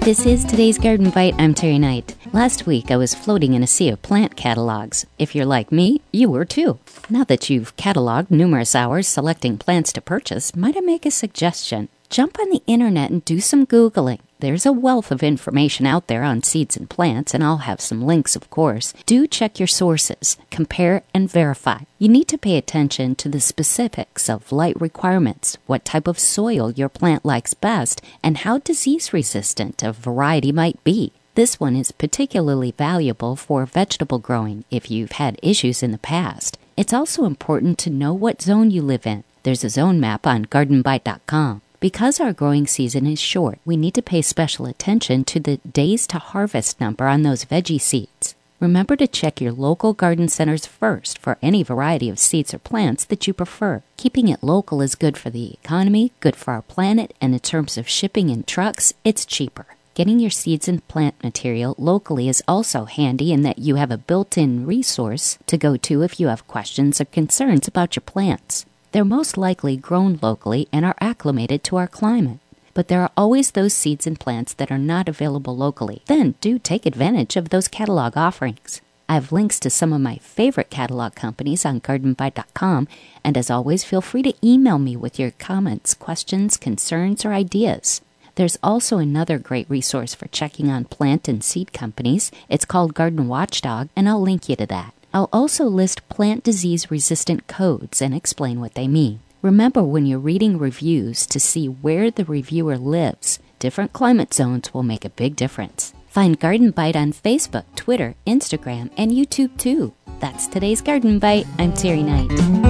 This is today's Garden Bite. I'm Terry Knight. Last week, I was floating in a sea of plant catalogs. If you're like me, you were too. Now that you've cataloged numerous hours selecting plants to purchase, might I make a suggestion? Jump on the internet and do some Googling. There's a wealth of information out there on seeds and plants, and I'll have some links, of course. Do check your sources, compare and verify. You need to pay attention to the specifics of light requirements, what type of soil your plant likes best, and how disease-resistant a variety might be. This one is particularly valuable for vegetable growing if you've had issues in the past. It's also important to know what zone you live in. There's a zone map on gardenbite.com. Because our growing season is short, we need to pay special attention to the days to harvest number on those veggie seeds. Remember to check your local garden centers first for any variety of seeds or plants that you prefer. Keeping it local is good for the economy, good for our planet, and in terms of shipping in trucks, it's cheaper. Getting your seeds and plant material locally is also handy in that you have a built-in resource to go to if you have questions or concerns about your plants. They're most likely grown locally and are acclimated to our climate. But there are always those seeds and plants that are not available locally. Then do take advantage of those catalog offerings. I have links to some of my favorite catalog companies on gardenbite.com, and as always, feel free to email me with your comments, questions, concerns, or ideas. There's also another great resource for checking on plant and seed companies. It's called Garden Watchdog, and I'll link you to that. I'll also list plant disease-resistant codes and explain what they mean. Remember when you're reading reviews to see where the reviewer lives. Different climate zones will make a big difference. Find Garden Bite on Facebook, Twitter, Instagram, and YouTube too. That's today's Garden Bite. I'm Terry Knight.